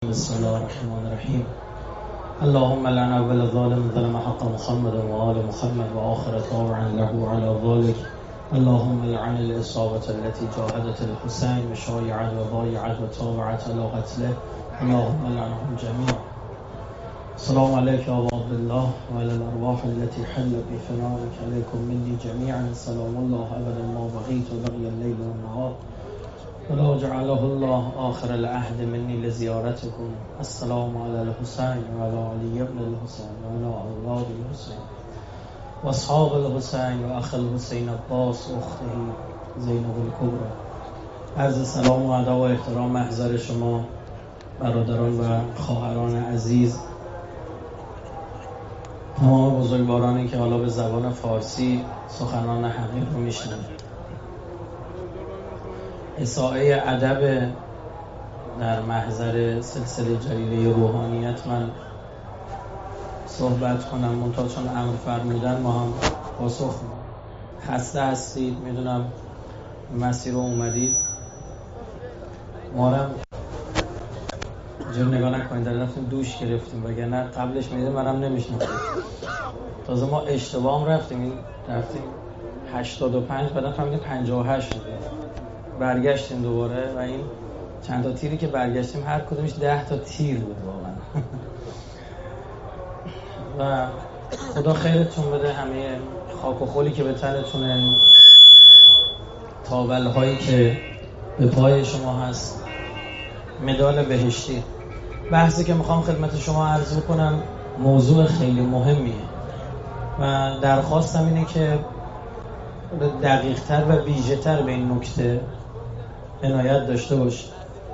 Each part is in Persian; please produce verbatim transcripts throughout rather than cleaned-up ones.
بسم الله الرحمن الرحیم. اللهم لعن اول ظالم ظلم حق محمد و آل محمد و آخر طابع له على ذلك. اللهم لعن الإصابة التي جاهدت الحسين وشايعت وضايعت وتابعت على قتله. اللهم لعنهم جميعا. السلام عليك يا أبا عبد الله وعلى الأرواح التي حلت بفنائك. عليكم مني جميعا سلام الله أبدا ما بقيت وبقي الليل والنهار ولا جعله الله آخر العهد مني لزيارتكم. السلام على الحسين وعلى علي بن الحسين وعلى أولاد الحسين واصحاب الحسين وأخ الحسين عباس وأخته زینب الکبری. عرض سلام و ادب و احترام محضر شما برادران و خواهران عزیز، تمام بزرگوارانی که حالا به زبان فارسی سخنان حقیر رو میشنوند. اساءه ادب در محضر سلسله جلیله روحانیت من صحبت کنم، منتها چون امر فرمودن ما هم پاسخ میدیم. خسته هستید، میدونم مسیر رو اومدید، ما هم جور نگاه نکنید، در رفتیم دوش گرفتیم، وگرنه قبلش میدیم منم نمیشنم. تازه ما اشتباه هم رفتیم، این رفتیم هشتاد و پنج، بعدا فهمیدیم پنجاه و هشت شده، برگشتیم دوباره و این چند تا تیری که برگشتیم هر کدومش ده تا تیر بود واقعا. و خدا خیرتون بده، همه خاک و خولی که به تنتونه، تاول هایی که به پای شما هست، مدال بهشتی. بحثی که میخوام خدمت شما عرض بکنم موضوع خیلی مهمیه و درخواستم اینه که دقیق تر و ویژه تر به این نکته عنایت داشته باشید.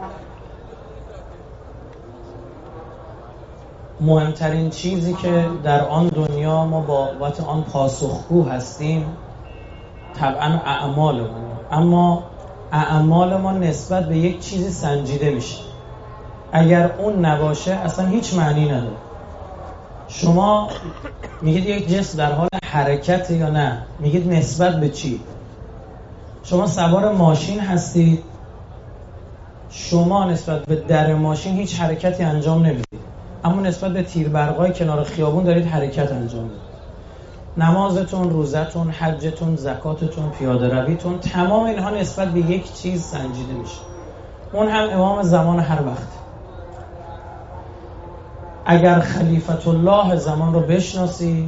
مهمترین چیزی که در آن دنیا ما بابت آن پاسخگو هستیم طبعا اعمالمون، اما اعمال ما نسبت به یک چیزی سنجیده میشه. اگر اون نباشه اصلا هیچ معنی نداره. شما میگید یک جسم در حال حرکت یا نه، میگید نسبت به چی؟ شما سوار ماشین هستید، شما نسبت به در ماشین هیچ حرکتی انجام نمیدید، اما نسبت به تیربرقای کنار خیابون دارید حرکت انجام میدید. نمازتون، روزتون، حجتون، زکاتتون، پیاده رویتون، تمام اینها نسبت به یک چیز سنجیده میشه. اون هم امام زمان هر وقت. اگر خلیفت الله زمان رو بشناسی،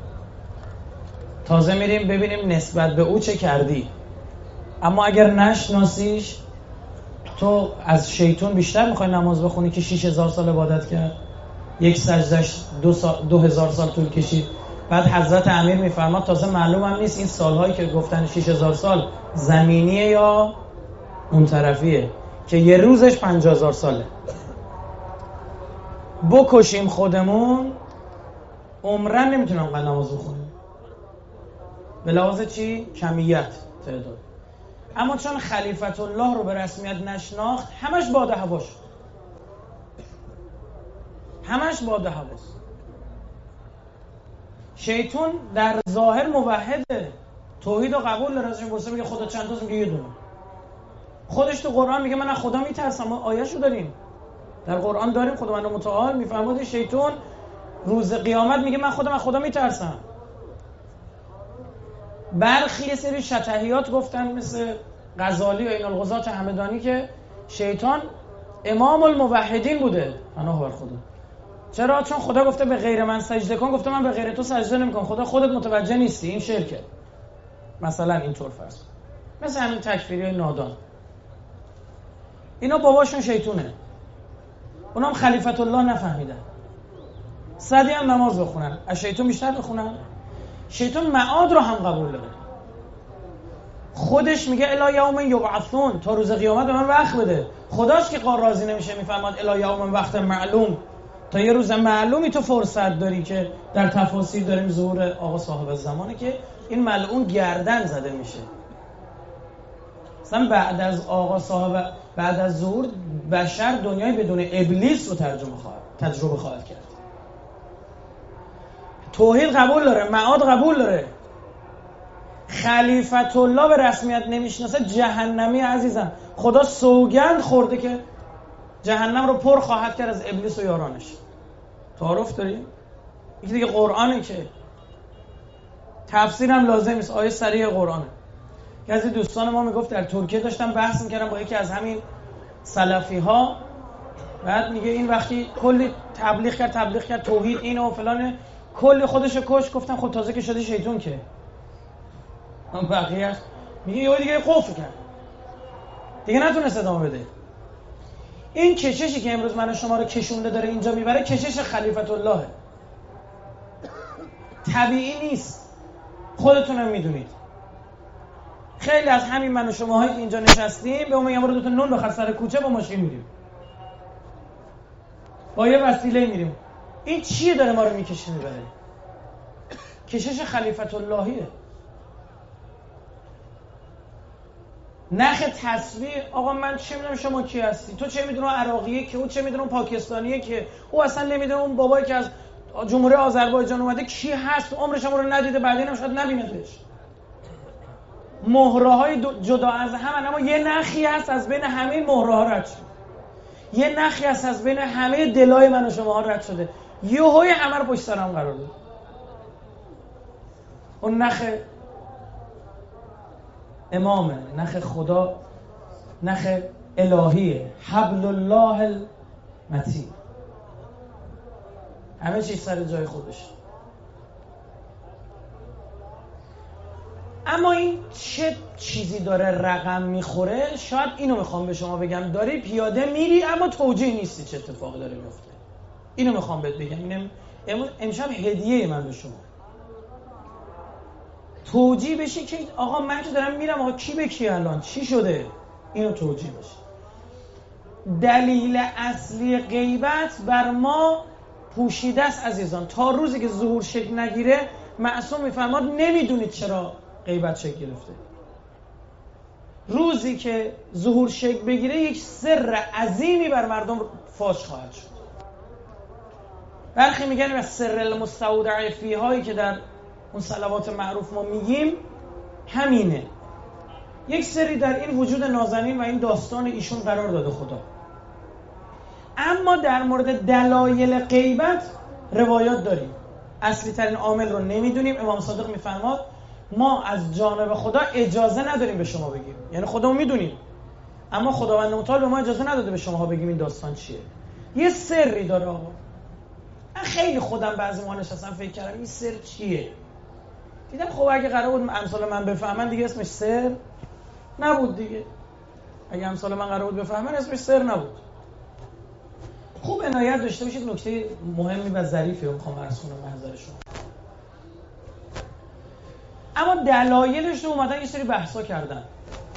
تازه میریم ببینیم نسبت به او چه کردی. اما اگر نشناسیش، تو از شیطان بیشتر میخوای نماز بخونی که شش هزار سال عبادت کرد، یک سجدش دو, سال، دو هزار سال طول کشید. بعد حضرت امیر میفرماد تازه معلوم هم نیست این سالهایی که گفتن شش هزار سال زمینیه یا اون طرفیه، که یه روزش پنجاه هزار ساله. بکشیم خودمون عمرن نمیتونم قد نماز بخونیم، به لحاظ چی؟ کمیت، تعداد. اما چون خلیفت الله رو به رسمیت نشناخت، همش باده هوا شد، همش باده هواست. شیطان در ظاهر موحده، توحید رو قبول داره، ازش میپرسه میگه خدا چند تاست؟ میگه یه دونه. خودش تو قرآن میگه من از خدا میترسم، ما آیه‌شو داریم در قرآن داریم. خداوند متعال میفرماد شیطان روز قیامت میگه من خودم از خدا میترسم. برخی یه سری شطحیات گفتن مثل غزالی و این الغزات همدانی که شیطان امام الموحدین بوده. پناه بر خدا. چرا؟ چون خدا گفته به غیر من سجده کن، گفته من به غیر تو سجده نمیکنم. خدا خودت متوجه نیستی، این شرکه. مثلا اینطور فرض، مثل همین تکفیری نادان، اینا باباشون شیطونه، اونام خلیفت الله نفهمیدن. صدی هم نماز بخونن، از شیطان بیشتر بخونن. شیطان معاد رو هم قبول داره، خودش میگه الی یوم یبعثون، تا روز قیامت به من وقت بده. خداش که قار راضی نمیشه، میفرماد الی یوم وقت معلوم، تا یه روز معلومی تو فرصت داری، که در تفاسیر داریم ظهور آقا صاحب زمانه که این ملعون گردن زده میشه. مثلا بعد از آقا صاحب، بعد از ظهور بشر دنیای بدون ابلیس رو ترجمه خواهد تجربه خواهد کرد. توحید قبول داره، معاد قبول داره. خلیفت الله به رسمیت نمیشناسه، جهنمی عزیزم. خدا سوگند خورده که جهنم رو پر خواهد کرد از ابلیس و یارانش. تعارف داریم؟ یکی دیگه قرآنه که تفسیر هم لازم نیست، آیه صریح قرآنه. یکی دوستان ما میگفت در ترکیه داشتم بحث میکردم با یکی از همین سلفی ها، بعد میگه این وقتی کلی تبلیغ کرد تبلیغ کرد توحید اینو و فلان، کلی خودشو کش. گفتم خود تازه که شده شیطون که اون بقیه میگه یه دیگه قفل کرد دیگه نتونست ادامه بده. این کششی که امروز من و شما رو کشونده داره اینجا میبره کشش خلیفت اللهه، طبیعی نیست، خودتونم میدونید. خیلی از همین من و شماهایی که اینجا نشستیم به اون میگم برو دو تا نون بخر سر کوچه با ماشین میریم، با یه وسیله میریم. این چیه داره ما رو میکشه میبره؟ کشش خلیفت اللهیه. نخ تصویر. آقا من چه میدونم شما کی هستی، تو چه میدونم عراقیه که، او چه میدونم پاکستانیه که، او اصلا نمیدونه اون بابایی که از جمهوری آذربایجان اومده کی هست، عمرش هم رو ندیده، بعدین هم شاید نبیندش. مهره های جدا از هم، اما یه نخی هست از بین همه مهره ها رد شده، یه نخی هست از بین همه دلای من و شما ها رد شده، یهوی همه رو پشت سرم قرار داد. اون نخ امامه، نخ خدا، نخ الهیه، حبل الله المتین. همه چیز سر جای خودش. اما این چه چیزی داره رقم میخوره؟ شاید اینو میخوام به شما بگم. داری پیاده میری اما توجیه نیستی چه اتفاقی داره میفته. اینو میخوام بهت بگم. اینم امشب هدیه من به شما. توجیه بشی که آقا من که دارم میرم، آقا کی به کی الان چی شده؟ اینو توجیه بشی. دلیل اصلی غیبت بر ما پوشیده است عزیزان. تا روزی که ظهور شکل نگیره، معصوم میفرماد نمیدونید چرا غیبت شکل گرفته. روزی که ظهور شکل بگیره یک سر عظیمی بر مردم فاش خواهد شد. برخی میگن از سر المستودع فیه هایی که در اون صلوات معروف ما میگیم همینه. یک سری در این وجود نازنین و این داستان ایشون قرار داده خدا. اما در مورد دلایل غیبت روایات داریم. اصلی ترین عامل رو نمیدونیم. امام صادق میفرماد ما از جانب خدا اجازه نداریم به شما بگیم. یعنی خدا رو میدونیم اما خداوند متعال به ما اجازه نداده به شما بگیم این داستان چیه. یه سری داره آقا. من خیلی خودم بعضی موقع نشستم فکر کردم این سر چیه. دیدم خب اگه قرار بود امثال من بفهمن دیگه اسمش سر نبود دیگه. اگه امثال من قرار بود بفهمن اسمش سر نبود. خوب عنایت داشته باشید. نکته مهمی و ظریفی رو میخوام عرض کنم محضر شما. اما دلایلش رو اومدن یه سری بحثا کردن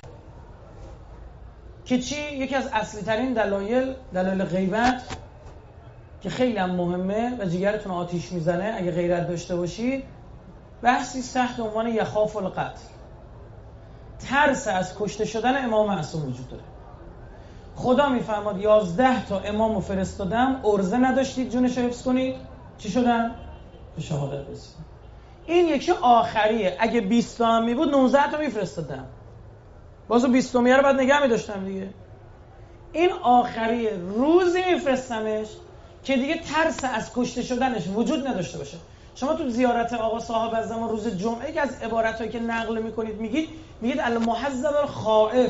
که چی؟ یکی از اصلی ترین دلایل دلایل غیبت که خیلی هم مهمه و جگرتون آتیش میزنه اگه غیرت داشته باشید، بحثی تحت عنوان یخاف القتل. ترس از کشته شدن امام معصوم وجود داره. خدا میفرماد یازده تا امامو فرستادم، ارزه نداشتید جونش رو حفظ کنید، چی شدن؟ به شهادت رسیدن. این یکی آخریه. اگه بیست تا هم می بود نوزده تا میفرستادم، بازو بیستمیه رو بعد نگه میداشتم دیگه. این آخریه. روزی میفرستمش که دیگه ترس از کشته شدنش وجود نداشته باشه. شما تو زیارت آقا صاحب الزمان روز جمعه که از عبارتایی که نقل میکنید میگید میگید المحذب الخائف.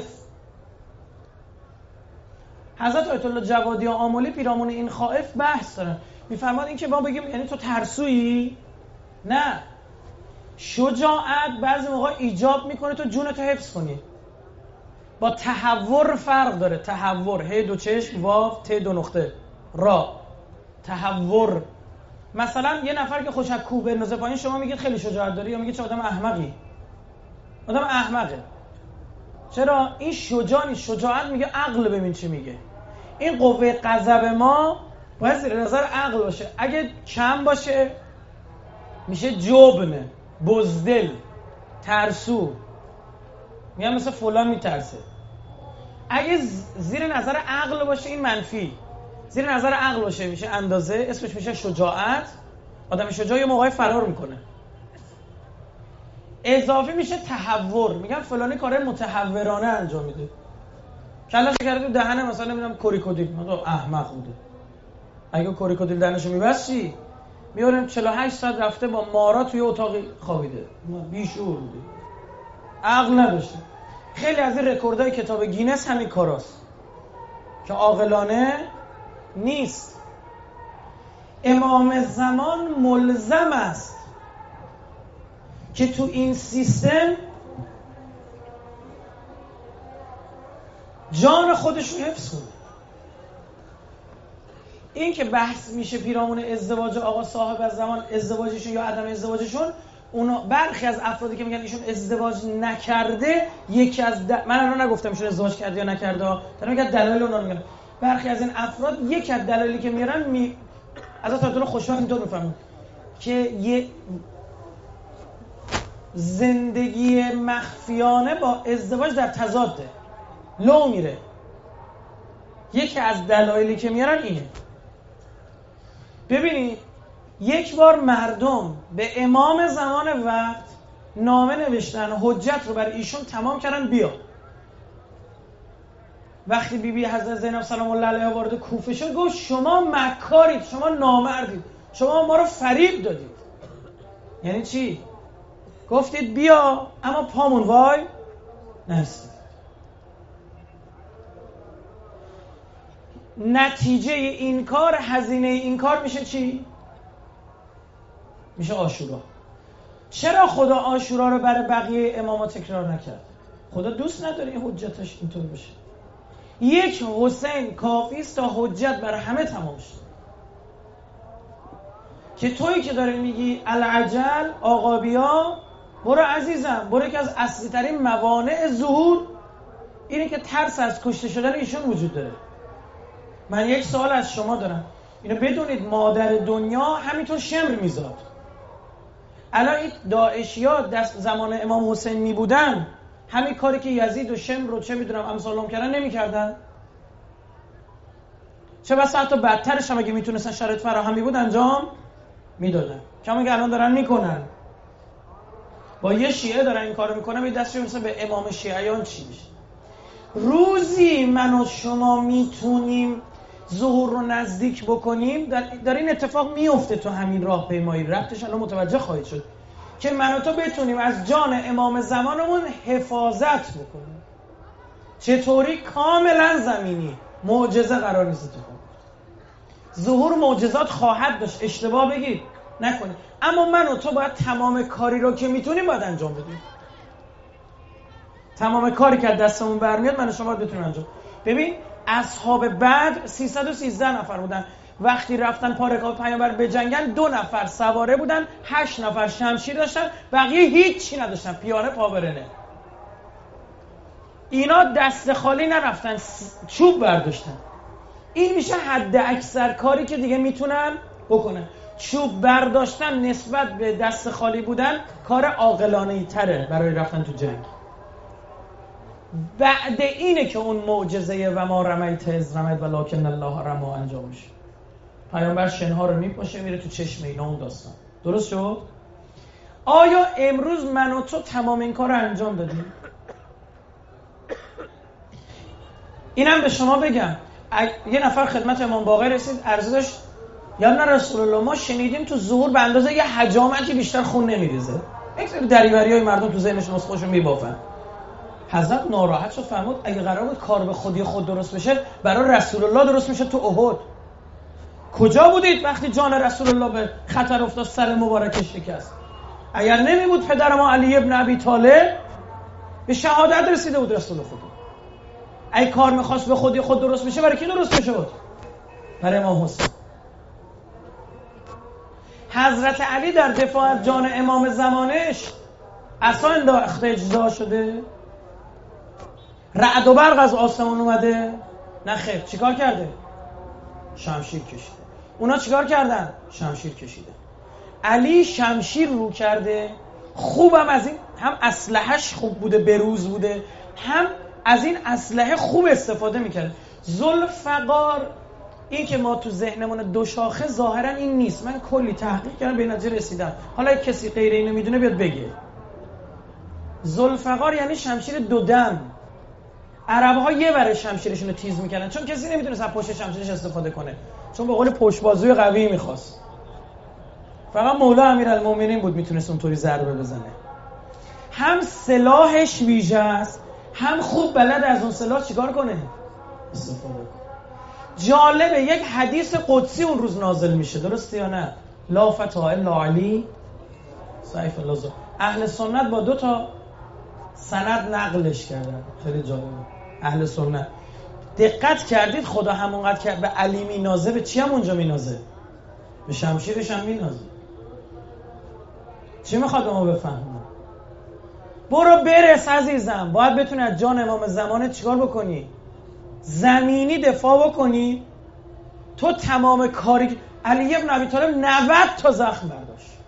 حضرت آیت الله جوادی آملی پیرامون این خائف بحث دارن. میفرماد این که ما بگیم یعنی تو ترسویی؟ نه. شجاعت بعضی موقع ایجاب میکنه تو جونتو حفظ کنی. با تحور فرق داره. تحور ه دو چشم واو ت دو نقطه را. تحور. مثلا یه نفر که خوش از کوه بندازه پایین شما میگید خیلی شجاعت داری یا میگید چه آدم احمقی؟ آدم احمقه. چرا؟ این شجاع نیست. شجاعت میگه عقل. ببین چی میگه. این قوه غضب ما باید زیر نظر عقل باشه. اگه کم باشه میشه جبن، بزدل، ترسو. میگم مثل فلان میترسه. اگه زیر نظر عقل باشه این منفی. زیر نظر عقل باشه میشه اندازه، اسمش میشه شجاعت. آدم شجاع یه موقعی فرار میکنه. اضافی میشه تحور. میگم فلانی کار متحورانه انجام میده. کلاش کرده تو دهنه مثلا نمیدونم کوریکودیل، مثلا احمق بوده. اگه کوریکودیل دهنشو میبست چی؟ میاریم چهل و هشت ساعت رفته با مارا توی اتاقی خوابیده، بیشعور بوده، عقل نداشته. خیلی از این رکوردهای کتاب گینس همین کاراست که عاقلانه نیست. امام زمان ملزم است که تو این سیستم جان خودش رو حفظ کنه. این که بحث میشه پیرامون ازدواج آقا صاحب از زمان، ازدواجشون یا عدم ازدواجشون، اونا برخی از افرادی که میگن ایشون ازدواج نکرده، یکی از د... من الان نگفتم ایشون ازدواج کرده یا نکرده، دارم میگم دلایل اونا رو میگم. برخی از این افراد یک از دلایلی که میارن می... از تا خوشبخت اینطور میفهمون که یه زندگی مخفیانه با ازدواج در تضاده، لو میره. یکی از دلایلی که میارن اینه. ببینید یک بار مردم به امام زمان وقت نامه نوشتن، حجت رو بر ایشون تمام کردن بیا. وقتی بی بی حضرت زینب سلام الله علیها وارد کوفه شد، گفت شما مکارید، شما نامردید، شما ما رو فریب دادید. یعنی چی؟ گفتید بیا اما پامون وای نستید. نتیجه این کار، هزینه این کار میشه چی؟ میشه عاشورا. چرا خدا عاشورا رو برای بقیه اماما تکرار نکرد؟ خدا دوست نداره این حجتش اینطور بشه. یک حسین کافی است تا حجت برای همه تمام شه. که تویی که داره میگی العجل آقا بیا، برو عزیزم، برو. که از اصلی ترین موانع ظهور اینه که ترس از کشته شدن ایشون وجود داره. من یک سوال از شما دارم، اینو بدونید مادر دنیا همینطور شمر میزاد. الان این داعشیا دست زمان امام حسین می بودن، همین کاری که یزید و شمر رو چه میدونم امثالهم کردن نمیکردن؟ چه بسا حتی بدترش هم اگه میتونستن شرایط فراهم می بود انجام میدادن. کما که الان دارن میکنن. با یه شیعه دارن این کارو میکنن، به دستش مثلا به امام شیعیان چی میشه؟ روزی من و شما میتونیم ظهور رو نزدیک بکنیم، در, در این اتفاق میفته تو همین راه پیمایی، ربطش الان متوجه خواهید شد که من و تو بتونیم از جان امام زمانمون حفاظت بکنیم. چطوری؟ کاملا زمینی، معجزه قرار نیست اتفاق بیفته. ظهور معجزات خواهد داشت، اشتباه بگید نکنید، اما من و تو باید تمام کاری رو که میتونیم باید انجام بدیم. تمام کاری که از دستمون برمیاد من و شما بتونیم انجام. ببین اصحاب بدر سیصد و سیزده نفر بودن، وقتی رفتن پارکاب پیامبر بجنگن دو نفر سواره بودن، هشت نفر شمشیر داشتن، بقیه هیچی نداشتن، پیانه پابرنه. اینا دست خالی نرفتن، چوب برداشتن. این میشه حد اکثر کاری که دیگه میتونن بکنن. چوب برداشتن نسبت به دست خالی بودن کار عاقلانه‌ای تره برای رفتن تو جنگ. بعد اینه که اون معجزه و ما رمیت اذ رمیت ولکن الله رمی انجام میشه. پیامبر شنها رو میپاشه میره تو چشم اینا، اون داستان. درست شد؟ آیا امروز من و تو تمام این کار رو انجام دادیم؟ اینم به شما بگم، یه نفر خدمت امام باقر رسید، عرضه داشت یا نه رسول الله، ما شنیدیم تو ظهور به اندازه یه حجامتی بیشتر خون نمیریزه. یک سری دریوریای مردم تو ذهنشون از خودشون میبافن. حضرت ناراحت شد، فرمود اگه قرار بود کار به خودی خود درست بشه، برای رسول الله درست میشه تو احد. کجا بودید وقتی جان رسول الله به خطر افتاد، سر مبارکش شکست؟ اگر نمی بود پدر ما علی ابن ابی طالب به شهادت رسیده بود رسول خدا. اگه کار میخواست به خودی خود درست بشه، برای کی درست بشه بود؟ برای امام حسین. حضرت علی در دفاع از جان امام زمانش عصا انداخته، اجزا شده، رعد و برق از آسمون اومده، نه خیر. چیکار کرده؟ شمشیر کشیده. اونا چیکار کردن؟ شمشیر کشیده. علی شمشیر رو کرده، خوبم از این، هم اسلحه‌اش خوب بوده، بروز بوده، هم از این اسلحه خوب استفاده میکرد. ذوالفقار، این که ما تو ذهنمون دو شاخه ظاهرا این نیست. من کلی تحقیق کردم به نتیجه رسیدم، حالا کسی غیر اینو میدونه بیاد بگه. ذوالفقار یعنی شمشیر دو دم. عرب‌ها یه بره شمشیرشون رو تیز میکنن چون کسی نمیتونه از پشت شمشیرش استفاده کنه، چون به قول پشت بازوی قوی میخواست. فقط مولا امیرالمومنین بود میتونست اونطوری ضربه بزنه. هم سلاحش ویژه است، هم خوب بلد از اون سلاح چیکار کنه؟ استفاده کنه. جالبه یک حدیث قدسی اون روز نازل میشه، درسته یا نه؟ لا فتا الا علی سیف الله ذو. اهل سنت با دو تا سند نقلش کردن، خیلی جالبه. اهل سنت دقت کردید خدا همونقدر که به علی مینازه به چی هم اونجا مینازه؟ به شمشیرش هم مینازه. چی میخواد ما بفهمیم؟ برو برس عزیزم، باید بتونی از جان امام زمانه چیکار بکنی؟ زمینی دفاع بکنی. تو تمام کاری علی ابن ابی طالب نود تا زخم برداشت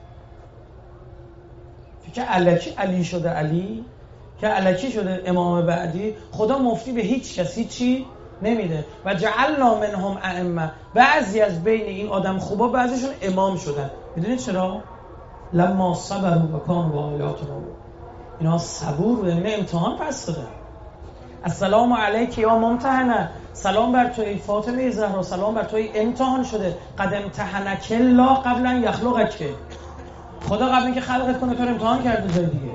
که الکی علی شده علی، که الکی شده امام بعدی. خدا مفتی به هیچ کسی چی نمیده. و جعلنا منهم ائمه، بعضی از بین این آدم خوبا بعضیشون امام شدن. میدونید چرا؟ لما صبروا و کانوا بآیاتنا، اینا صبور بودن، اینا امتحان پس دادن. السلام علیک یا ممتحنه، سلام بر تو ای فاطمه زهرا، سلام بر تو ای امتحان شده. قد امتحنک الله قبل ان یخلقک، خدا قبل اینکه خلقت کنه تو رو امتحان کرده جای دیگه.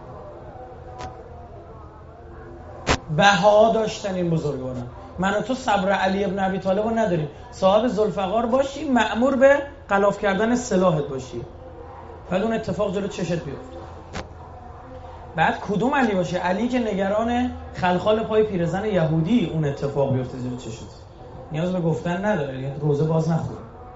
بها داشتن این بزرگواران. من و تو صبر علی ابن ابی طالب رو نداریم. صاحب ذوالفقار باشی، مأمور به غلاف کردن سلاحت باشی، بعد اون اتفاق جلو چشت بیفته. بعد کدوم علی باشه؟ علی که نگران خلخال پای پیرزن یهودی اون اتفاق بیفته جلو چشت. نیاز به گفتن نداره، یعنی روزه باز نخوره.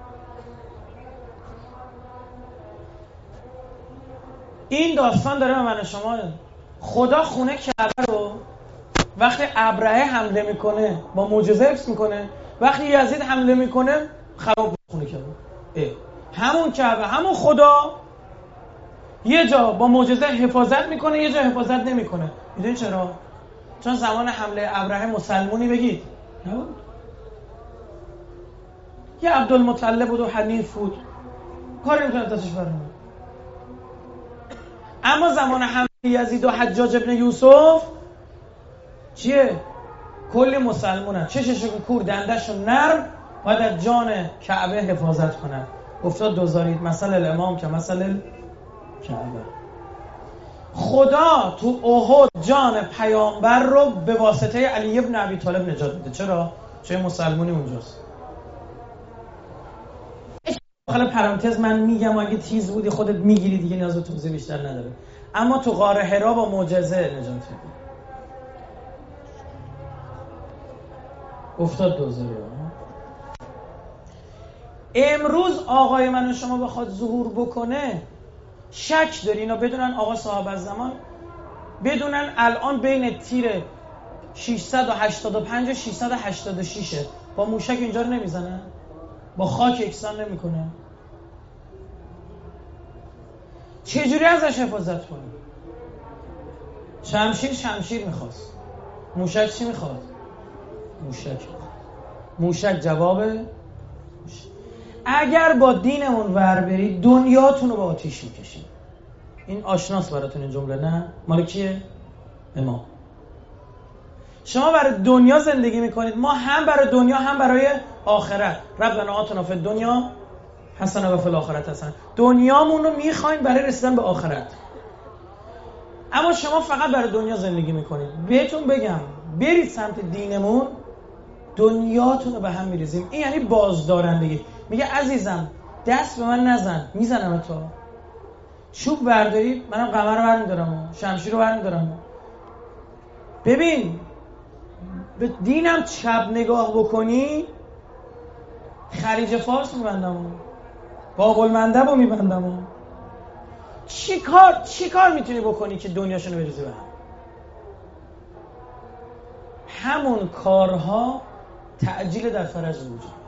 این داستان داره به من شما. خدا خونه کعبه رو وقتی ابرهه حمله میکنه با معجزه حفظ میکنه، وقتی یزید حمله میکنه خراب خونه کعبه. همون کعبه، همون خدا یه جا با معجزه حفاظت میکنه، یه جا حفاظت نمیکنه. میدونی چرا؟ چون زمان حمله ابرهه مسلمونی بگید نبود. یه عبدالمطلب بود و حنیف بود، کاری نمیتونه دستش برنامه. اما زمان حمله یزید و حجاج ابن یوسف چیه؟ کلی مسلمونن، چششون کور، دندشون نرم، باید از جان کعبه حفاظت کنن. افتاد دوزارید مثل الامام که مثل کعبه. خدا تو احد جان پیامبر رو به واسطه علی ابن ابی طالب نجات میده. چرا؟ چون مسلمونی اونجاست. داخل پرانتز من میگم اگه تیز بودی خودت میگیری دیگه، نیاز به توضیح بیشتر نداره. اما تو غار حرا با معجزه نجات میده. افتاد دوزاری. امروز آقای من و شما بخواد ظهور بکنه، شک داری اینا بدونن آقا صاحب الزمان، بدونن الان بین تیر ششصد و هشتاد و پنج و ششصد و هشتاد و شش با موشک اینجا رو نمیزنن، با خاک یکسان نمیکنه. چجوری ازش حفاظت کنیم؟ شمشیر شمشیر میخواست، موشک چی میخواد؟ موشک. موشک جوابه. اگر با دینمون ور برید دنیاتون رو با آتیش میکشید. این آشناس براتون این جمله نه؟ مال کیه؟ امام. شما برای دنیا زندگی میکنید، ما هم برای دنیا هم برای آخرت. ربنا آتنا فی الدنیا حسنه و فی الاخرة حسنه. دنیامون رو میخوایم برای رسیدن به آخرت. اما شما فقط برای دنیا زندگی میکنید. بهتون بگم برید سمت دینمون، دنیاتون رو به هم میریزیم. این یعنی بازدارندگی. میگه عزیزم دست به من نزن، میزنم تو. چوب برداری منم قمر رو برمیدارم، شمشیر رو برمیدارم. ببین به دینم چپ نگاه بکنی خلیج فارس میبندم، باب المندب رو میبندم. چی کار چی کار میتونی بکنی که دنیاشونو بریزی به هم؟ همون کارها تعجیل در فرج وجود.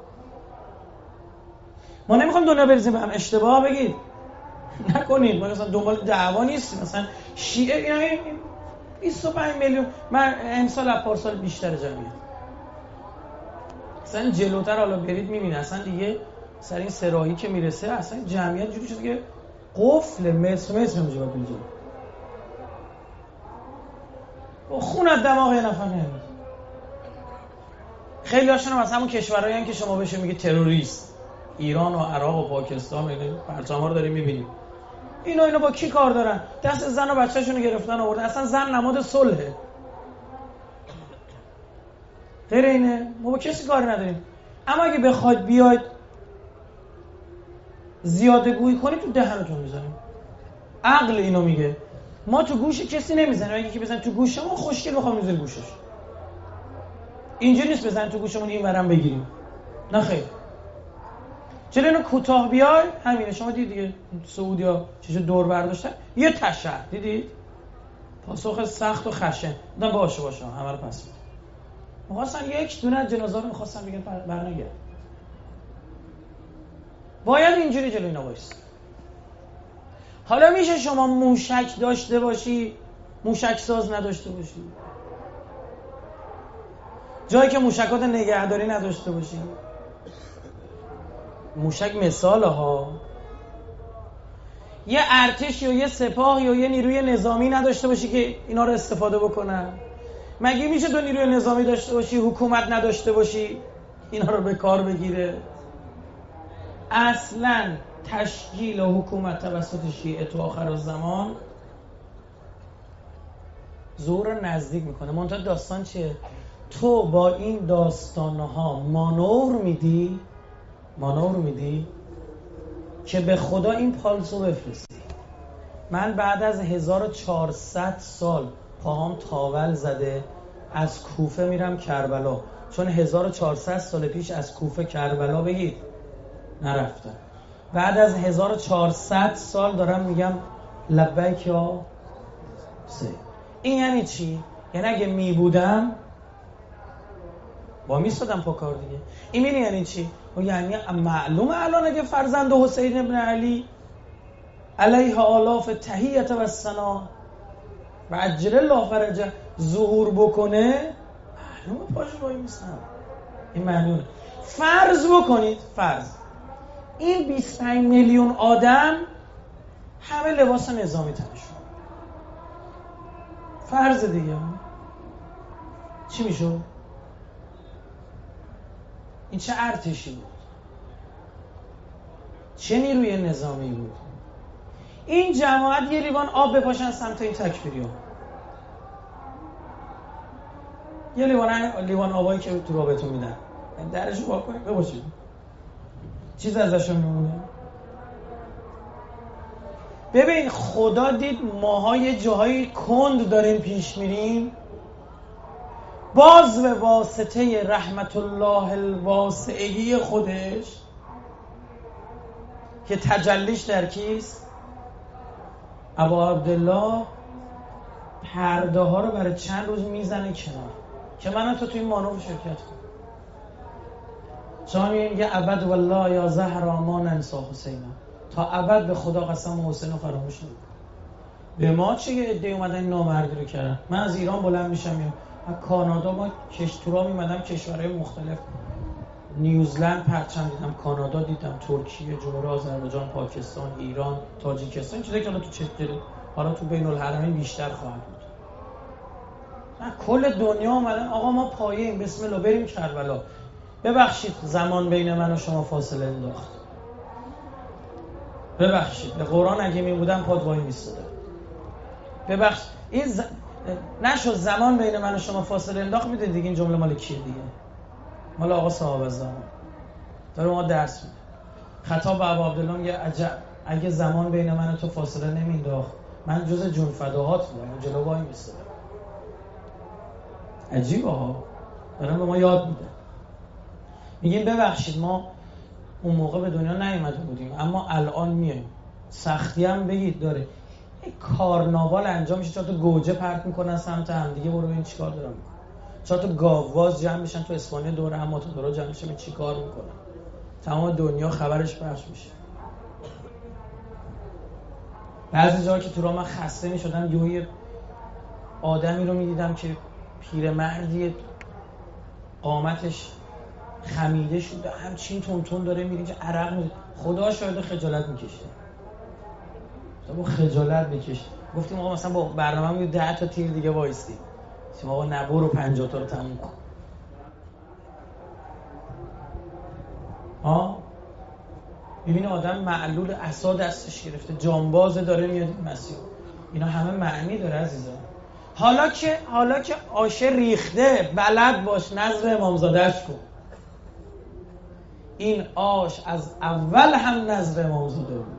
ما نمیخوام دنیا بریزیم به هم. اشتباه بگید نکنید. ما مثلا دنبال دعوا نیستیم. مثلا شیعه اینا بیست و پنج میلیون، من امسال از پارسال بیشتر جمعیت. اصلا جلوتر حالا برید میبینید اصلا دیگه سر این سراحی که میرسه اصلا جمعیت جوری شده که قفل متر متر میشه با اینجا. و خون از دماغ یه نفر نمیاد. خیلی هاشون هم از همون کشورهایی هستن که شما بهشون میگه تروریست، ایران و عراق و پاکستان، این پرچم‌ها رو داریم میبینیم. اینا اینا با کی کار دارن؟ دست زن و بچه‌شون رو گرفتن آوردن. اصلا زن نماد صلحه. غیر اینه ما با کسی کار نداریم. اما اگه بخواید بیاید زیاده گویی کنید تو دهنتون میزنیم. عقل اینو میگه. ما تو گوش کسی نمیزنیم. اگه که بزن تو گوش ما خوشگل بخوام میذاریم گوشش. اینجوری نیست بزن تو گوشمون این ورم بگیریم. نه خیر. چرا اینو کوتاه بیای همینه. شما دیدید دیگه سعودیا چه دور برداشتن یه تشر دیدید پاسخ سخت و خشن نه باشه باشه همه رو پس میدن. می‌خواستن یک دونه از جنازه رو می‌خواستن بگن برنگرد. باید اینجوری جلوی اینا وایس. حالا میشه شما موشک داشته باشی موشک ساز نداشته باشی، جایی که موشکات نگهداری نداشته باشی. موشک مثال ها یه ارتش یا یه سپاه یا یه نیروی نظامی نداشته باشی که اینا رو استفاده بکنن. مگه میشه تو نیروی نظامی داشته باشی حکومت نداشته باشی اینا رو به کار بگیره؟ اصلا تشکیل حکومت توسط شیعه تو آخر الزمان ظهور رو نزدیک میکنه. منتها داستان چیه؟ تو با این داستانها مانور میدی مانور میدی که به خدا این پالسو بفرستی. من بعد از هزار و چهارصد سال پاهام تاول زده از کوفه میرم کربلا، چون هزار و چهارصد سال پیش از کوفه کربلا بگید نرفتم. بعد از هزار و چهارصد سال دارم میگم لبیک یا سید. این یعنی چی؟ یعنی اگه میبودم با میستادم پا کار دیگه. این می‌بینی یعنی چی؟ یعنی معلومه الان اگه فرزند حسین ابن علی علیه آلاف تحیت و ثنا و عجل الله فرجه ظهور بکنه معلومه پاش وای میستم. این معلومه. فرض بکنید فرض این بیست و پنج میلیون آدم همه لباس نظامی تنشون، فرض دیگه چی میشود؟ این چه ارتشی بود؟ چه نیروی نظامی بود؟ این جماعت یه لیوان آب بپاشن سمت این تکفیری‌ها. یه لیوان لیوان آبایی که تو راه بهتون میدن درشو وا کنید بباشید چیز ازشون میمونه. ببین خدا دید ماها یه جاهای کند داریم پیش میریم، باز به واسطه رحمت الله الواسعی خودش که تجلیش در کیست؟ ابا عبدالله پرده ها رو برای چند روز میزنه کنار که من تو توی این مانور شرکت کنم. شما میگه ابد والله یا زهرا ما ننسا حسینا، تا ابد به خدا قسم حسین رو فراموش نمی‌کنم. به ما چه یه عده اومدن این نامردی رو کردن. من از ایران بلند میشم میام از کانادا، ما کشتورا میمدم کشورهای مختلف، نیوزلند پرچم دیدم، کانادا دیدم، ترکیه، جمهوری آذربایجان، پاکستان، ایران، تاجیکستان، چیزایی که حالا تو چهره حالا تو بین الحرمین بیشتر خواهد بود. کل دنیا اومدن آقا ما پایه‌ایم بسم الله بریم کربلا. ببخشید زمان بین من و شما فاصله انداخت. ببخشید به قرآن اگه می بودم پاد وای میستادم. ببخشید این ز... نشد زمان بین من و شما فاصله انداخت. میده دیگه این جمله مال کیه دیگه؟ مال آقا صاحب الزمان. داره ما درس میده. خطاب به ابا عبدالله میگه عجب اگه زمان بین من و تو فاصله نمینداخت من جز جون فداهات بودم و جلو وای میستادم. عجیبه ها، دارن به ما یاد میده. میگیم ببخشید ما اون موقع به دنیا نیومده بودیم اما الان میایم. سختی هم بگید داره. یک کارناوال انجام میشه، چهار تا گوجه پرت میکنن سمت هم دیگه، برو ببین چیکار دارن میکنن. چهار تا گاوواز جمع میشن تو اسپانیا دوره هم ماتادورا جمع میشن چیکار میکنن. تمام دنیا خبرش پخش میشه. بعضی جاها که تو راه من خسته میشدم یه آدمی رو میدیدم که پیرمردی قامتش خمیده شده همچین تون داره میره که عرق میره. خدا شاید خجالت میکشه. تو خجالت بکش. گفتیم آقا مثلا با برنامه ده تا تیر دیگه وایستی. آقا نبرو پنجاه تا رو تموم کن. ها ببین آدم معلول عصا دستش گرفته، جانبازه، داره میاد این مسیر. اینا همه معنی داره عزیزان. حالا که حالا که آشه ریخته، بلد باش نظر امامزادهش کن. این آش از اول هم نظر امامزاده بود.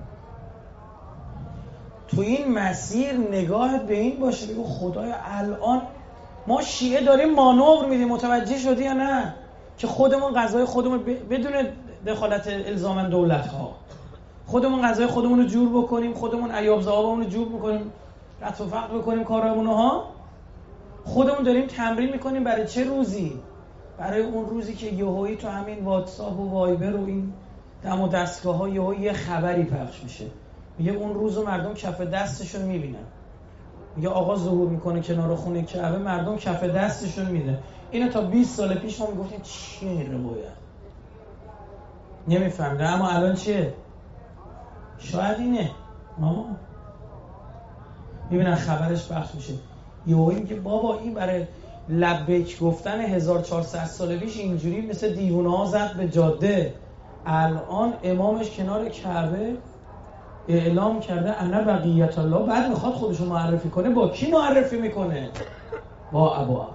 تو این مسیر نگاهت به این باشه، بگو خدایا الان ما شیعه داریم مانور میدیم. متوجه شدی یا نه؟ که خودمون غذای خودمون بدون دخالت الزاما دولت ها خودمون غذای خودمون رو جور بکنیم، خودمون عیاب زعابمون رو جور بکنیم، رفع و فقر بکنیم کارامون ها. خودمون داریم تمرین میکنیم برای چه روزی؟ برای اون روزی که یهویی تو همین واتساپ و وایبر و این دم و دستگاه ها یهویی یه خبری پخش میشه، میگه اون روزو مردم کف دستشون میبینن. میگه آقا ظهور میکنه کنار خونه کعبه، مردم کف دستشون میده. اینو تا بیست سال پیش ما میگفتیم چیه روایت، نمیفهمیدن. اما الان چیه؟ شاید اینه ها میبینن خبرش پخش میشه، یهو میگه بابا این برای لبیک گفتن هزار و چهارصد سال پیش اینجوری مثل دیوونه ها زد به جاده. الان امامش کنار کعبه اعلام کرده انا بقیت الله. بعد میخواد خودشو معرفی کنه. با کی معرفی میکنه؟ با ابو عبدالله.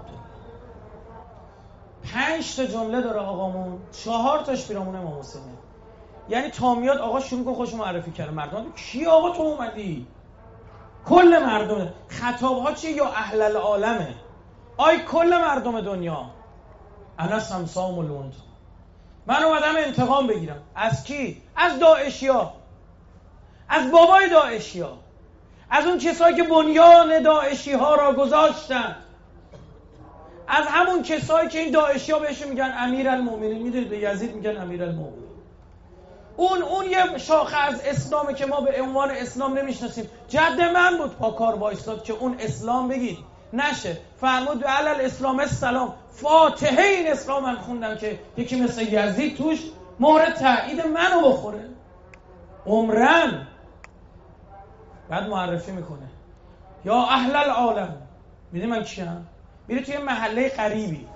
پنج تا جمله داره آقامون، چهار تاش پیرامون امام حسینه. یعنی تا میاد آقا شروع کن خودشو معرفی کرده. مردم کی آقا تو اومدی؟ کل مردم. خطاب ها چیه؟ یا اهل العالمه. آی کل مردم دنیا. انا سمسام الوند. من اومدم انتقام بگیرم. از کی؟ از داعشیا، از بابای داعشیا، از اون کسایی که بنیان داعشی ها را گذاشتند، از همون کسایی که این داعشی ها بهشون میگن امیرالمومنین. میدونید به یزید میگن امیرالمومنین. اون اون یه شاخه از اسلامه که ما به عنوان اسلام نمیشناسیم. جد من بود پاکار وایستاد که اون اسلام بگید نشه. فرمود علی الاسلام السلام. فاتحه این اسلام من خوندم که یکی مثل یزید توش مهر تایید منو بخوره. عمرن. بعد معرفی میکنه یا اهل العالم. میدونی من کیم؟ میری توی محله غریبی،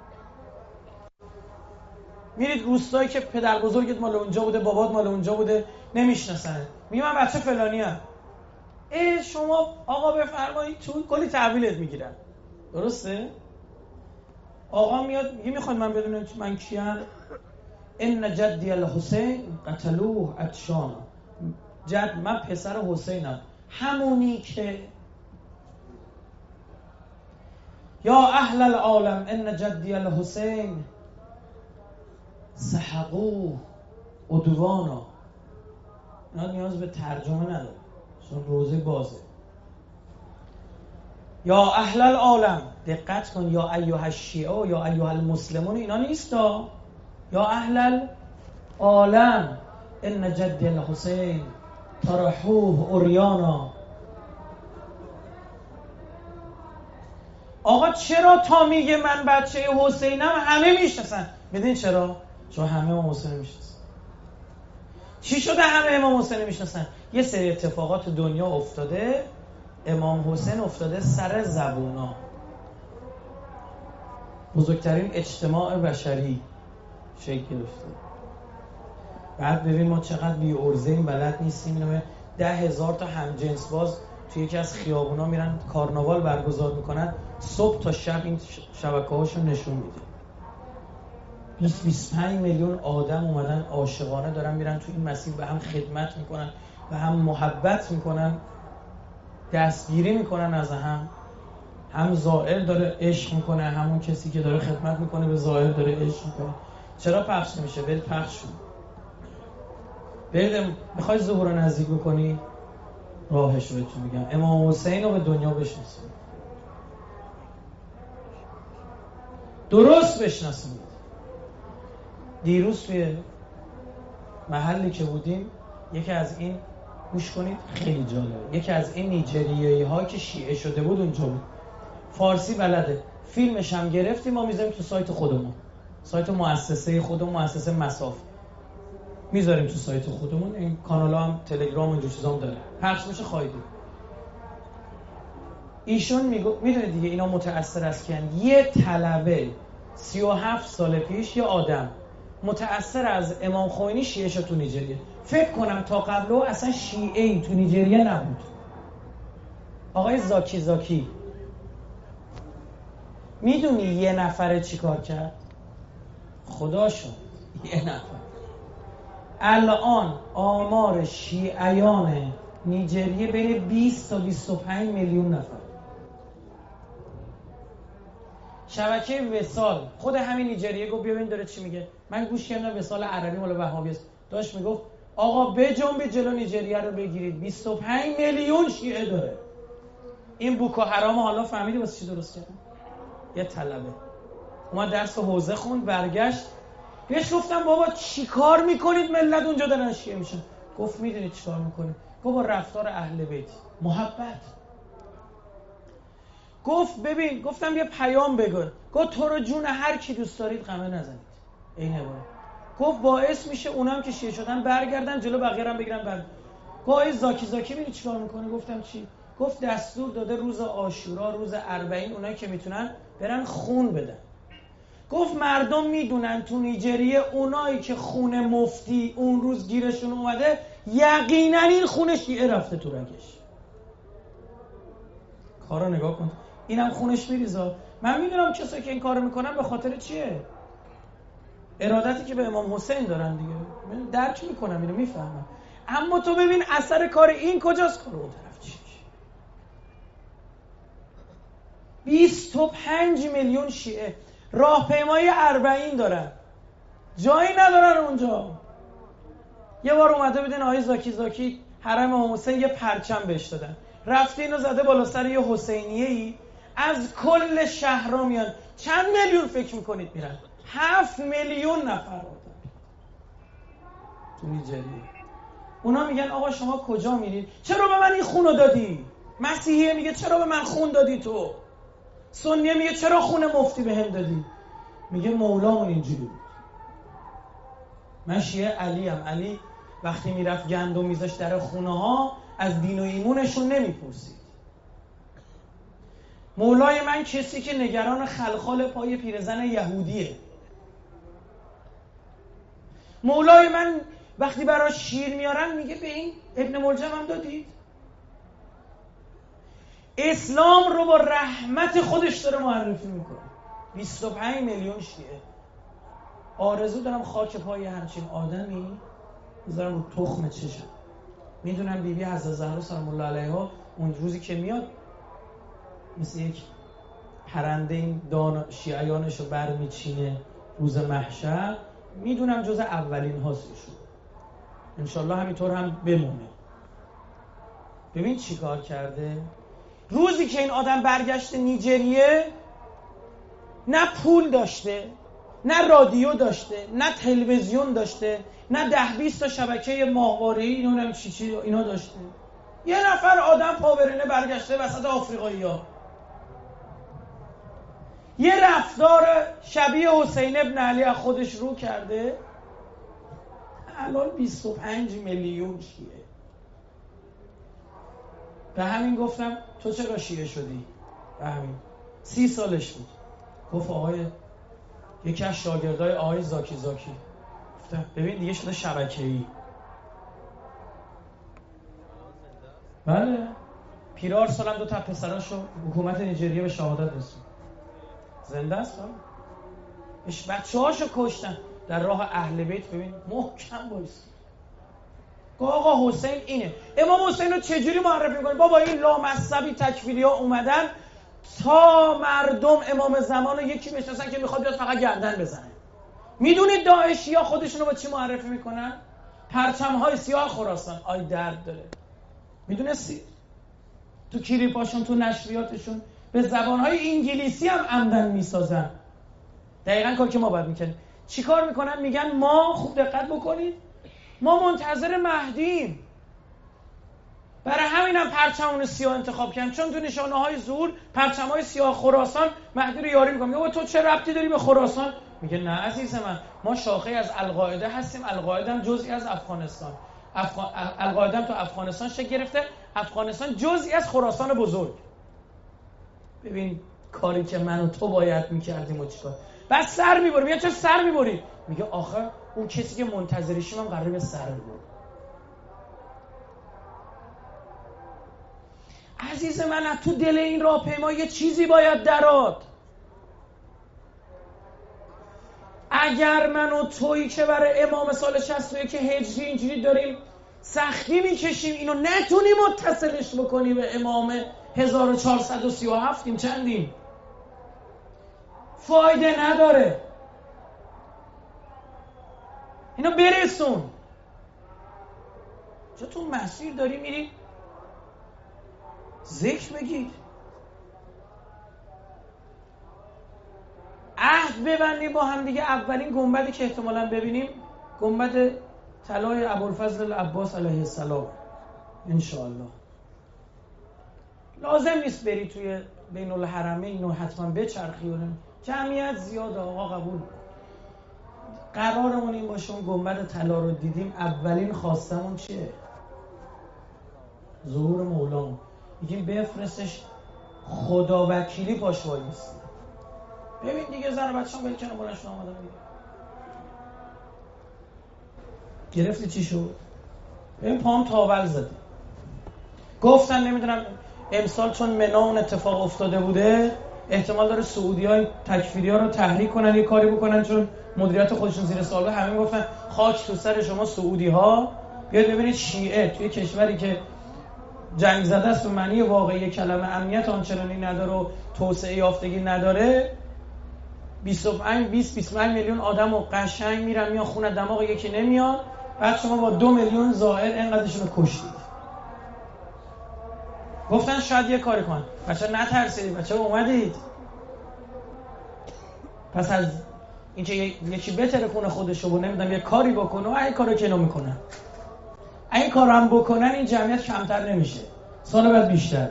میرید روستایی که پدر بزرگت مال اونجا بوده، بابات مال اونجا بوده، نمیشناسن. میگه من بچه فلانی ام. ای شما آقا بفرمایید تو، کلی تحویلت میگیرن. درسته؟ آقا میاد میگه میخواد من بدونم من کیم؟ ان جدی الحسین قتلوه عطشانا. جد من پسر حسینم، همونی که یا اهل العالم ان جدی الحسین سحقوه عدوانا. اینا نیاز به ترجمه نداره چون روزه بازه. یا اهل العالم، دقت کن، یا ایها الشیعه یا ایها المسلمون اینا نیستا. یا اهل العالم ان جدی الحسین طرحوه عریانا. آقا چرا تا میگه من بچه حسینم همه میشناسن؟ بدین چرا؟ چون همه امام حسین میشناسن. چی شده همه امام حسین میشناسن؟ یه سری اتفاقات دنیا افتاده، امام حسین افتاده سر زبونا. بزرگترین اجتماع بشری شکل گرفته. بعد ببین ما چقدر بی ارزه‌ایم، بلد نیستیم. اینو ده هزار تا همجنس باز توی یکی از خیابونا میرن کارناوال برگزار میکنن، صبح تا شب این شبکه‌هاشون نشون میده. بیست بیست و پنج میلیون آدم اومدن عاشقانه دارن میرن تو این مسیر، به هم خدمت میکنن، به هم محبت میکنن، دستگیری میکنن از هم. هم زائر داره عشق میکنه، همون کسی که داره خدمت میکنه به زائر داره عشق میکنه. چرا پخش نمیشه؟ برید پخش شد. برید میخوای ظهور رو نزدیک بکنی، راهش رو بهتون میگم. امام حسین رو به دنیا بشناسید، درست بشناسید. دیروز توی محلی که بودیم یکی از این، گوش کنید خیلی جالبه، یکی از این نیجریه‌ای ها که شیعه شده بود اونجا بود، فارسی بلده، فیلمش هم گرفتیم ما میذاریم تو سایت خودمون، سایت مؤسسه خودمون، مؤسسه مساف میذاریم تو سایت خودمون. این کانال هم تلگرام و اینجور چیزا هم داره، پخش میشه خواهید دید. ایشون میگه میدونه دیگه اینا متأثر از کیان. یه طلبه سی و هفت سال پیش یه آدم متأثر از امام خمینی شیعه شد تو نیجریه. فکر کنم تا قبل او اصلا شیعه ای تو نیجریه نبود. آقای زاکی زاکی میدونی یه نفره چی کار کرد؟ خدا شد یه نفر. الان آمار شیعیان نیجریه بین بیست تا بیست و پنج میلیون نفر. شبکه وصال خود همین نیجریه گفت ببین داره چی میگه. من گوش کردم وصال عربی مال وهابی است، داشت میگفت آقا بجنب جلو نیجریه رو بگیرید، بیست و پنج میلیون شیعه داره. این بوکو حرام حالا فهمیدی واسه چی درست کردن؟ یه طلبه اومد درس حوزه خوند، برگشت بهش گفتم بابا چی کار میکنید ملت اونجا دارن شیعه میشن؟ گفت میدونید چی کار میکنید؟ گفت با رفتار اهل بیت محبت. گفت ببین، گفتم یه پیام بگو. گفت تو رو جون هر کی دوست دارید قمه نزنید. این عبارت گفت باعث میشه اونام که شیعه شدن برگردن جلو بقیه هم بگیرن بر. گفت زاکی زاکی ببین چیکار میکنه؟ گفتم چی؟ گفت دستور داده روز عاشورا، روز اربعین اونایی که میتونن برن خون بدن. گفت مردم میدونن تو نیجریه اونایی که خون مفتی اون روز گیرشون اومده یقینا این خون شیعه رفته تو رگش. کارو نگاه کن، اینم خونش میریزه. من میدونم کسایی که این کارو میکنن به خاطر چیه؟ ارادتی که به امام حسین دارن دیگه. من درک میکنم، اینو میفهمم. اما تو ببین اثر کار این کجاست؟ کار اون طرف چی میشه؟ بیست و پنج میلیون شیعه راهپیمایی اربعین دارن، جایی ندارن اونجا. یه بار اومده بودن آقای زاکی زاکی حرم امام حسین یه پرچم بهش دادن، رفته اینو زده بالا سر یه حسینیه‌ای، از کل شهرها میان. چند میلیون فکر میکنید میرن؟ هفت میلیون نفر آدم تو نیجریه. اونا میگن آقا شما کجا میرید؟ چرا به من این خونو دادی؟ مسیحیه میگه چرا به من خون دادی تو؟ سنیه میگه چرا خون مفتی به هم دادی؟ میگه مولامون اینجوری بود. من شیعه علی ام. علی وقتی میرفت گندم میذاشت در خونه ها از دین و ایمونشون نمیپرسید. مولای من کسی که نگران خلخال پای پیرزن یهودیه. مولای من وقتی براش شیر میارن میگه به این ابن ملجم هم دادید؟ اسلام رو با رحمت خودش داره معرفی میکنه. بیست و پنج میلیون شیعه. آرزو دارم خاک پای همچین آدمی بذارم رو تخم چشم. میدونم بیبی حضرت زهرا سلام الله علیها اون روزی که میاد مثل یک پرنده این دان شیعیانش رو برمیچینه روز محشر. میدونم جز اولین هاست ایشون، انشالله همینطور هم بمونه. ببین چی کار کرده؟ روزی که این آدم برگشته نیجریه نه پول داشته، نه رادیو داشته، نه تلویزیون داشته، نه ده بیست تا شبکه ماهواره‌ای اینا چی چی اینا داشته. یه نفر آدم پاورینه برگشته وسط آفریقایی‌ها، یه رفتار شبیه حسین ابن علی از خودش رو کرده. الان بیست و پنج میلیون شیعه. به همین گفتم تو چرا شیعه شدی؟ به همین سی سالش بود. گفت آقای یکی از شاگردای آقای زاکی زاکی. گفتم ببین دیگه شده شبکه‌ای. بله پیرار سالم دو تا پسراشو حکومت نیجریه به شهادت رسوند. زنده است. اش بچه‌هاشو کشتن در راه اهل بیت. ببین محکم وایس. آقا حسین اینه. امام حسین رو چجوری معرفی می‌کنی؟ بابا این لامصبی تکفیری‌ها اومدن تا مردم امام زمان رو یکی میشناسن که میخواد بیاد فقط گردن بزنه. میدونید داعشی‌ها خودشون رو با چی معرفی میکنن؟ پرچم‌های سیاه خراسان. آی درد داره. میدونستی؟ تو کلیپاشون تو نشریاتشون به زبان‌های انگلیسی هم عمدن میسازن. دقیقاً کاری که ما باید میکنیم. چی کار میکنن؟ میگن ما، خوب دقت بکنید، ما منتظر مهدیم. برای همینم هم پرچمون سیاه انتخاب کردن، چون تو نشانه‌های ظهور پرچم‌های سیاه خراسان مهدی رو یاری می‌کنه. میگه تو چه ربطی داری به خراسان؟ میگه نه عزیز من، ما شاخه از القاعده هستیم. القاعده هم جزئی از افغانستان. افغان... القاعده هم تو افغانستان شکل گرفته. افغانستان جزئی از خراسان بزرگ. ببین کاری که من و تو باید میکردیم و چیکار. بعد سر میبری. میگه چه سر میبری؟ میگه آخه اون کسی که منتظرشیم هم قراره به سر ببره. عزیز من از تو دل این راهپیما یه چیزی باید درات. اگر من و تویی که برای امام سال شصت و یک هجری اینجوری داریم سختی میکشیم اینو نتونی متصلش بکنی به امام هزار و چهارصد و سی و هفت، این چندیم؟ فایده نداره. اینو برسون. چون تو مسیر داری میری ذکر بگیر، عهد ببندیم با هم دیگه. اولین گنبدی که احتمالاً ببینیم گنبد طلای ابوالفضل العباس علیه السلام انشاءالله. لازم نیست بری توی بین الحرمین اینو حتما بچرخی و جمعیت زیاده آقا قبول. قرارمون این باشه اون گنبد طلا رو دیدیم اولین خواستمون چیه؟ ظهور مولامون. میگیم بفرستش خدا وکیلی پاش وایس. ببین دیگه زن و بچه‌ام ول کنه بلنش اومدن دیگه. گرفتی چی شد؟ ببین پام تاول زده. گفتن نمیدونم امسال چون منا اون اتفاق افتاده بوده احتمال داره سعودی‌های تکفیری‌ها رو تحریک کنن یه کاری بکنن، چون مدیریت خودشون زیر سوال. همه میگفتن خاک تو سر شما سعودی‌ها، بیاید ببینید شیعه توی کشوری که جنگ زده است و معنی واقعی کلمه امنیت آنچنانی نداره و توسعه یافتگی نداره، بیست و پنج بیست بیست و پنج میلیون آدم و قشنگ میرن میان خونه دماغ یکی نمیاد، بعد شما با دو میلیون زائر اینقدرشون رو کشتید. گفتن شاید یه کاری کن. بچه نترسید، بچه اومدید. پس از اینکه یکی بتره کنه خودشو و نمیدونم یه کاری بکنه و این کارو که اینو میکنن، این کارو هم بکنن این جمعیت کمتر نمیشه، سال بعد بیشتر.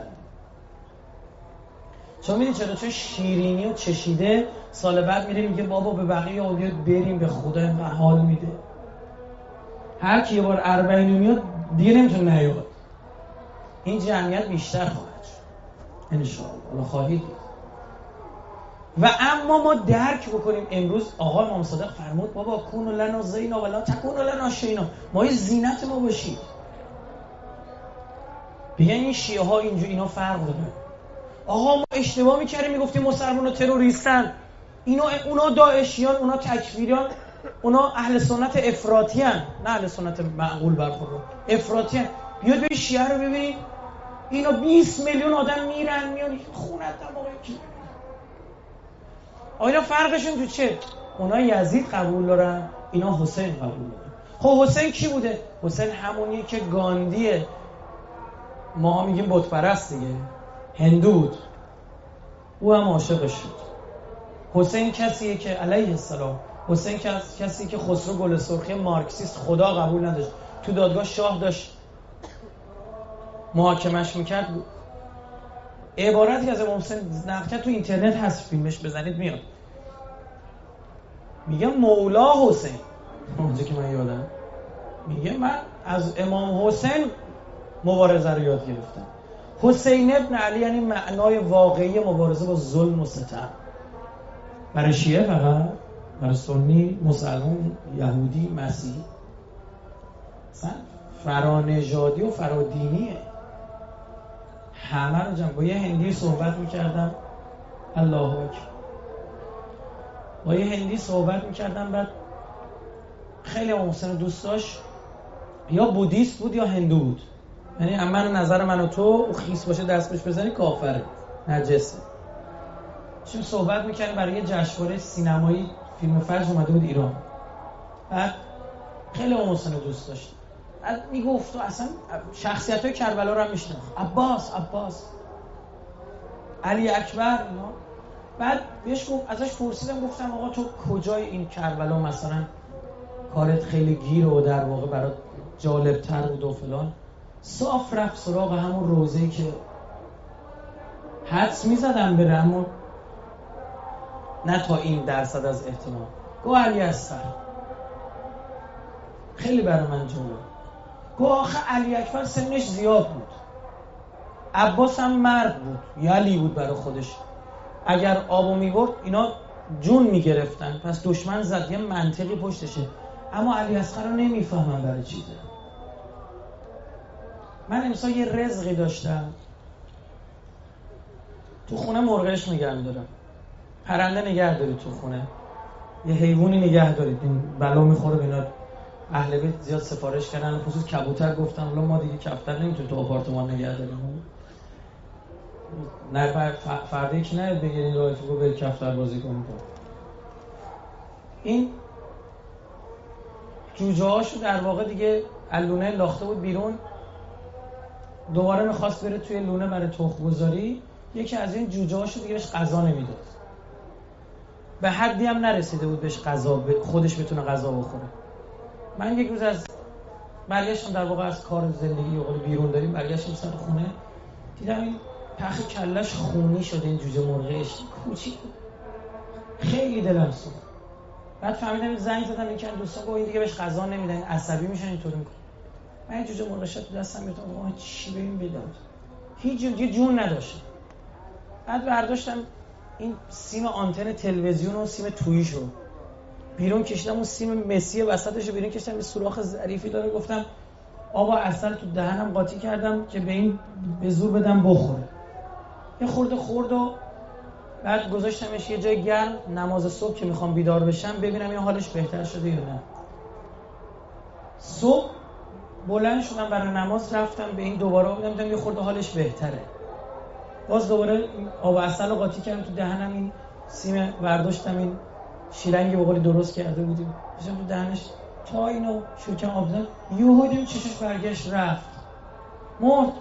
چون میدید چرا؟ چون شیرینی و چشیده سال بعد میره میگه بابا به بقیه اولیا بریم، به خدا اینقدر حال میده. هر کی یه بار اربعینی میاد دیگه نمیتونه نیاد. این جمعیت بیشتر خواهد شد انشاءالله. خواهید و اما ما درک بکنیم. امروز آقا امام صادق فرمود بابا کون لنا زینا ولا تکون لنا شینا، ما یه زینت ما باشید. بگن این شیعه ها اینجا اینا فرق داره. آقا ما اشتباه میکردیم میگفتیم مسلمان تروریستن، اینا اونا داعشیان، اونا تکفیریان، اونا اهل سنت افراطی ان، نه اهل سنت معقول برخورد افراطی ان. بیاد به شیعه رو ببینید، اینا بیست میلیون آدم میرن میان خونه دماغ کی. اینا فرقشون تو چه؟ اونا یزید قبول دارن، اینا حسین قبول دارن. خب حسین کی بوده؟ حسین همونیه که گاندیه ما میگیم بت پرست دیگه، هندو بود، او هم عاشقش شد. حسین کسیه که علیه السلام، حسین کسی که خسرو گل سرخی مارکسیست خدا قبول نداشت، تو دادگاه شاه داشت محاکمش میکرد. عبارتی از امام حسین نقل کرد، تو اینترنت هست، فیلمش بزنید میاد. میگه مولا حسین، اونجا که من یادم، میگه من از امام حسین مبارزه رو یاد گرفتم. حسین ابن علی یعنی معنای واقعی مبارزه با ظلم و ستم. برای شیعه فقط، برای سنی، مسلمان، یهودی، مسیحی، اصلا فرانژادی و فرادینیه. همه رو جمع. با یه هندی صحبت میکردم، الله اکبر، با یه هندی صحبت میکردم، بعد خیلی امام حسین دوست داشت، یا بودیست بود یا هندو بود، یعنی من نظر من و تو او خیس باشه دست بهش بزنی کافره، نجسه. چون صحبت میکردیم برای یه جشنواره سینمایی، فیلم فجر اومده بود ایران، بعد خیلی امام حسین دوست داشت. بعد میگفت اصلا شخصیت‌های کربلا رو هم میشناخت، عباس عباس علی اکبر اینا. بعد بهش گفت، ازش پرسیدم، گفتم آقا تو کجای این کربلا مثلا کارت خیلی گیر و در واقع برات جالب‌تر بود و فلان؟ صاف رفت سراغ همون روزه‌ای که حدس می‌زدم بره، اما نه تا این درصد از احتمال. گو علی اصغر خیلی برای من جالب. گو آخه علی اکبر سنش زیاد بود، عباس هم مرد بود، یلی بود برای خودش. اگر آبو میبرد اینا جون میگرفتن، پس دشمن زد، یه منطقی پشتشه. اما علی اصغر رو نمیفهمم برای چیزه. من امسال یه رزقی داشتم، تو خونه مرغش نگه دارم، پرنده نگه دارید تو خونه، یه حیوانی نگه دارید، این بلا میخوره به اینا. اهل بیت زیاد سفارش کردن، خصوص کبوتر گفتن الان ما دیگه کفتر نمیتونیم تو آپارتمان نگه داریم. نه فردا یکی نه بگیرین رایتون رو به کفتر بازی کنید. این جوجه هاشو در واقع دیگه لونه لاخته بود بیرون، دوباره میخواست بره توی لونه برای تخم گذاری. یکی از این جوجه هاشو دیگه بهش غذا نمیداد، به حدی هم نرسیده بود بهش غذا خودش بتونه غذا بخوره. من یک روز از برگشتم در واقع از کار زندگی و بیرون داریم، برگشتم سر خونه، دیدم این پخ کلش خونی شده، این جوجه مرغش کوچیک بود، خیلی دلم سوخت. بعد فهمیدم این زنگ زدم یکی از دوستان گفت این دیگه بهش غذا نمیدن، عصبی میشن اینطوری میکنه. من این جوجه مرغش تو دستم گرفتم، آها چی ببین بدم، هیچ یه جون نداشت. بعد برداشتم این سیم آنتن تلویزیون و سیم توییشو بیرون کشیدم، اون سیم مسی وسطشو بیرون کشیدم، یه سوراخ ظریفی داره، گفتم آبا عسل تو دهنم قاطی کردم که به این به زور بدم بخوره. یه خورده خورد و بعد گذاشتمش یه جای گرم. نماز صبح که میخوام بیدار بشم ببینم این حالش بهتر شده یا نه. صبح بلند شدم برای نماز، رفتم به این دوباره بودم دیدم یه خورده حالش بهتره. باز دوباره آب عسل رو قاطی کردم تو دهنم، این سیم برداشتم، این شیلنگی به قولی درست کرده بودیم بشم تو دهنش تا اینو شوکم آب زدم، یهو دیدم چشش برگشت رفت، مرد.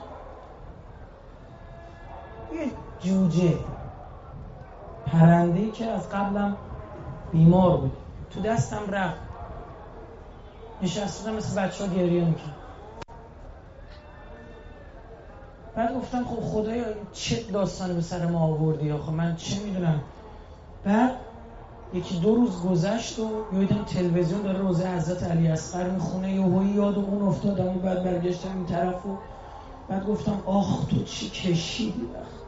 یه جوجه پرنده‌ای که از قبلم بیمار بود تو دستم رفت، نشستم مثل بچه ها گریه میکنم. بعد گفتم خب خدایا چه داستانی به سر ما آوردی آخه، من چه میدونم. بعد یکی دو روز گذشت و یادم تلویزیون داره روزه حضرت علی اصغر میخونه، یهو یاد اون افتادم. بعد برگشتم این طرف و بعد گفتم آخ تو چی کشیدی،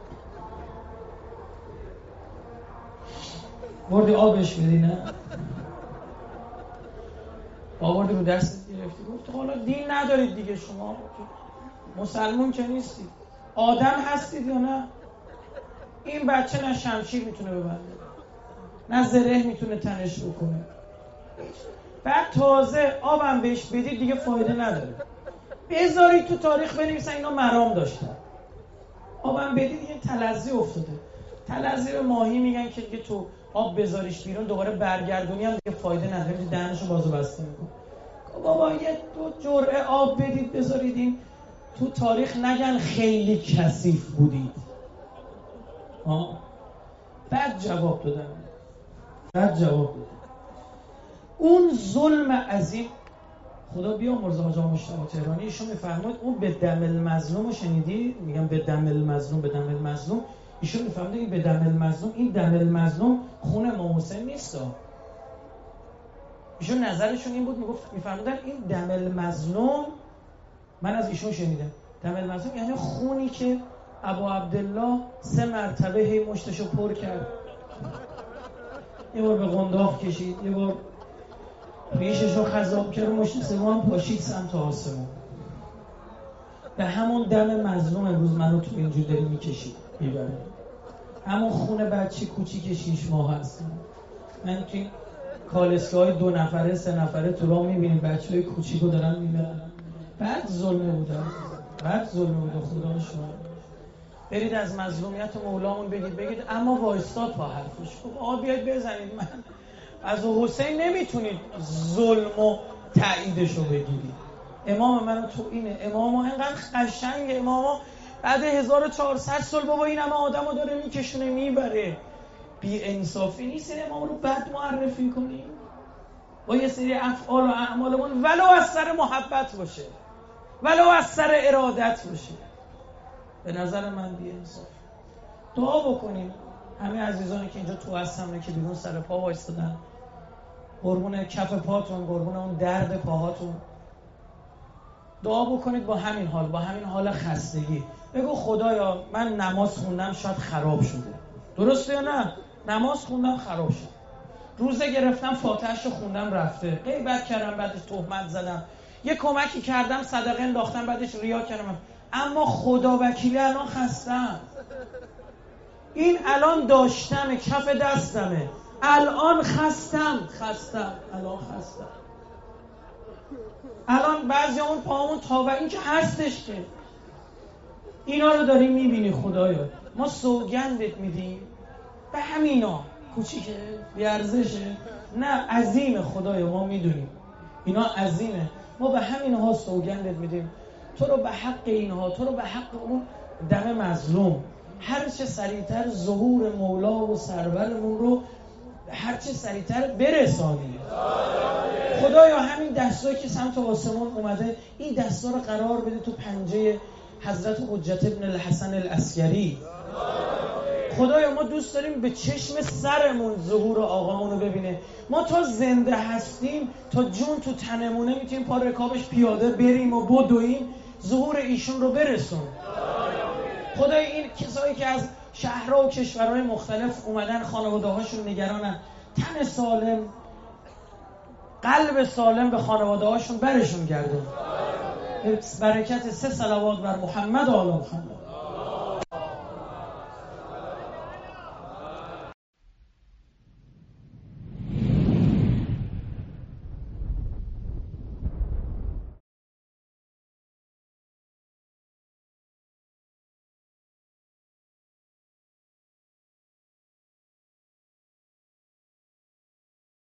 بردی آبش بدی؟ نه آوردی رو دستت گرفتی، گفت حالا دین ندارید دیگه، شما مسلمون که نیستید، آدم هستید یا نه؟ این بچه نه شمشیر میتونه ببنده، نه زره میتونه تنش بکنه. بعد تازه آبم بهش بدید دیگه فایده نداره، بذارید تو تاریخ بنویسن اینا مرام داشتن. آبم بدید دیگه تلظی افتاده. تلظی به ماهی میگن که دیگه تو آب بذاریش بیرون دوباره برگردونی هم دیگه فایده نداره، دهنشو بازو بسته میکنه. بابا یه دو جرعه آب بدید بذارید این تو تاریخ نگن خیلی کثیف بودید. آه. بعد جواب دادم بعد جواب دادم اون ظلم عظیم، خدا بیامرزه حاج آقا مجتبی تهرانی، ایشون میفرماید اون به دم المظلوم شنیدی؟ میگم به دم المظلوم، به دم المظلوم. ایشون میفرماید این به دم المظلوم، این دم المظلوم خون امام حسین نیست. ایشون نظرشون این بود، میگفت میفرمودن این دم المظلوم، من از ایشون شنیدم، دم المظلوم یعنی خونی که ابو عبدالله سه مرتبه هی مشتشو پر کرد، یه بار به قنداق کشید، یه بار ریششو خضاب کرد، مشت سوم پاشید سمت آسمون. به همون دم مظلوم امروز منو تو اینجور داری میکشید میبره، همون خون بچه کوچیک شیش ماه هست. من توی کالسکه‌های دو نفره سه نفره تو راه میبینیم بچه‌های کوچیکو دارن میبرن. بعد ظلمه بوده، بعد ظلمه بوده. خدا شما برید از مظلومیت مولامون بگید بگید اما وایستاد با حرفش. خب آقا بیاید بزنید، من از حسین نمیتونید ظلم و تاییدشو بگیرید. امام منو تو اینه، امام اینقدر قشنگ، امام بعد هزار و چهارصد سال بابا این همه آدمو داره میکشونه میبره. بی انصافی نیست این امام رو بد معرفی کنیم با یه سری افعال و اعمالمون، ولو از سر محبت باشه، ولو از سر ارادت باشه. به نظر من بی انصاف. دعا بکنیم همه عزیزانی که اینجا تو هستن که بیرون سر پا وایستادن، قربون کف پاتون، قربون اون درد پاهاتون، دعا بکنید با همین حال، با همین حال خستگی. بگو خدایا من نماز خوندم شاید خراب شده، درسته یا نه؟ نماز خوندم خراب شد، روزه گرفتم فاتحه‌شو خوندم رفته، غیبت کردم بعدش تهمت زدم، یه کمکی کردم صدقه انداختم بعدش ریا کردم، اما خدا وکیلی الان خستم، این الان داشتم کف دستمه، الان خستم خستم الان خستم الان بعضی اون پامون تا و این که هستش که اینا رو داریم میبینی. خدایا ما سوگندت میدیم به همینا، کوچیکه بیارزشه نه عظیمه، خدایا ما میدونیم اینا عظیمه، ما به همینها سوگندت میدیم، تو رو به حق اینها، تو رو به حق اون دم مظلوم هر چه سریعتر ظهور مولا و سرورمون رو هر چه سریعتر برسانی. خدایا همین دستایی که سمت آسمون اومده این دستا رو قرار بده تو پنجه حضرت حجت ابن الحسن العسکری. خدایا ما دوست داریم به چشم سرمون ظهور آقامون رو ببینه، ما تا زنده هستیم تا جون تو تنمونه میتونیم پا رکابش پیاده بریم و بدویم ظهور ایشون رو برسون. خدای این کسایی که از شهرها و کشورهای مختلف اومدن خانواده هاشون نگرانن، تن سالم قلب سالم به خانواده هاشون برشون گردون. برکت سه صلوات بر محمد و آل محمد.